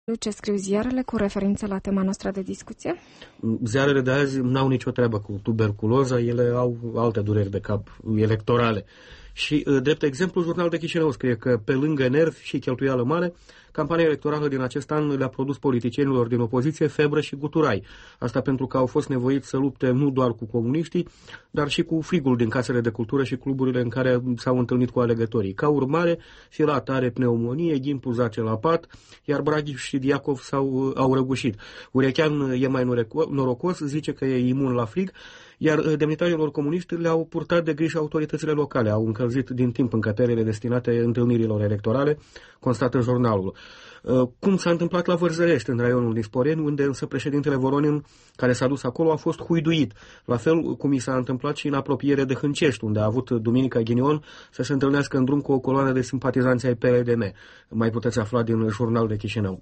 Ce scriu ziarele cu referință la tema noastră de discuție? Ziarele de azi n-au nicio treabă cu tuberculoza, ele au alte dureri de cap electorale. Și, drept exemplu, Jurnalul de Chișinău scrie că, pe lângă nervi și cheltuială mare, campania electorală din acest an le-a produs politicienilor din opoziție febră și guturai. Asta pentru că au fost nevoiți să lupte nu doar cu comuniștii, dar și cu frigul din casele de cultură și cluburile în care s-au întâlnit cu alegătorii. Ca urmare, Filat are pneumonie, Gimpu zace la pat, iar Braghi și Diacov au răgușit. Urechean e mai norocos, zice că e imun la frig, iar demnitarilor comuniști le-au purtat de grijă autoritățile locale, au încălzit din timp încăperile destinate întâlnirilor electorale, constată jurnalul. Cum s-a întâmplat la Vărzărești, în raionul Nisporeni, unde însă președintele Voronin, care s-a dus acolo, a fost huiduit. La fel cum i s-a întâmplat și în apropiere de Hâncești, unde a avut duminica ghinion să se întâlnească în drum cu o coloană de simpatizanți ai PLDM. Mai puteți afla din Jurnalul de Chișinău.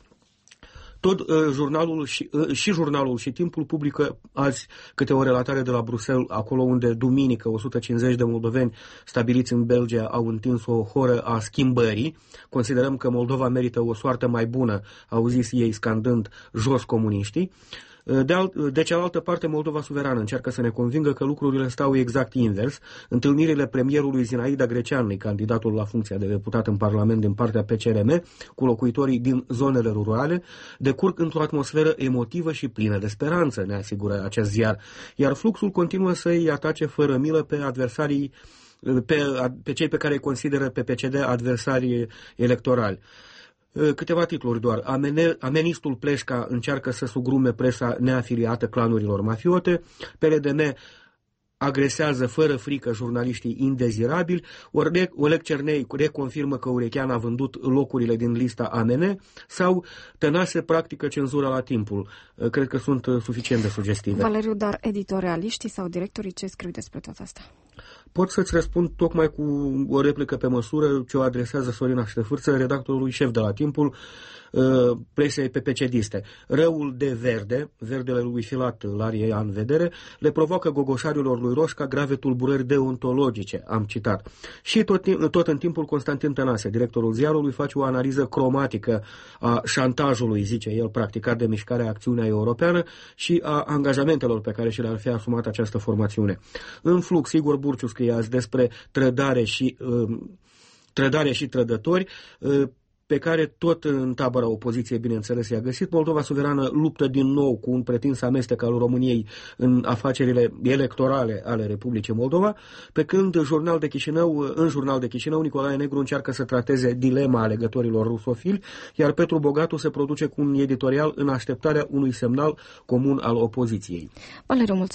Tot jurnalul și Timpul publică azi câte o relatare de la Bruxelles, acolo unde duminică 150 de moldoveni stabiliți în Belgia au întins o horă a schimbării. Considerăm că Moldova merită o soartă mai bună, au zis ei scandând jos comuniștii. De cealaltă parte, Moldova Suverană încearcă să ne convingă că lucrurile stau exact invers. Întâlnirile premierului Zinaida Greceanu, candidatul la funcția de deputat în Parlament din partea PCRM, cu locuitorii din zonele rurale, decurg într-o atmosferă emotivă și plină de speranță, ne asigură acest ziar. Iar fluxul continuă să îi atace fără milă pe adversarii, pe cei pe care îi consideră pe PCD adversarii electorali. Câteva titluri doar. Amenistul Pleșca încearcă să sugrume presa neafiliată clanurilor mafiote. PLDM agresează fără frică jurnaliștii indezirabili. Oleg Cernei reconfirmă că Urechean a vândut locurile din lista AMN sau Tănase practică cenzura la Timpul. Cred că sunt suficient de sugestive. Valeriu, dar editorialiștii sau directorii ce scriu despre tot asta? Pot să-ți răspund tocmai cu o replică pe măsură ce o adresează Sorina Ștefârță, redactorului șef de la Timpul, presei PPCD-iste. Răul de verdele lui Filat l-are în vedere, le provoacă gogoșarilor lui Roșca grave tulburări deontologice, am citat. Și tot în Timpul Constantin Tănase, directorul ziarului, face o analiză cromatică a șantajului, zice el, practicat de mișcarea Acțiunea Europeană și a angajamentelor pe care și le-ar fi asumat această formațiune. În flux, Igor Burciu scrie azi despre trădare și trădători, pe care tot în tabăra opoziției, bineînțeles, i-a găsit. Moldova Suverană luptă din nou cu un pretins amestec al României în afacerile electorale ale Republicii Moldova, pe când în Jurnal de Chișinău, Nicolae Negru încearcă să trateze dilema alegătorilor rusofili, iar Petru Bogatu se produce cu un editorial în așteptarea unui semnal comun al opoziției. Valeriu, mulțumesc.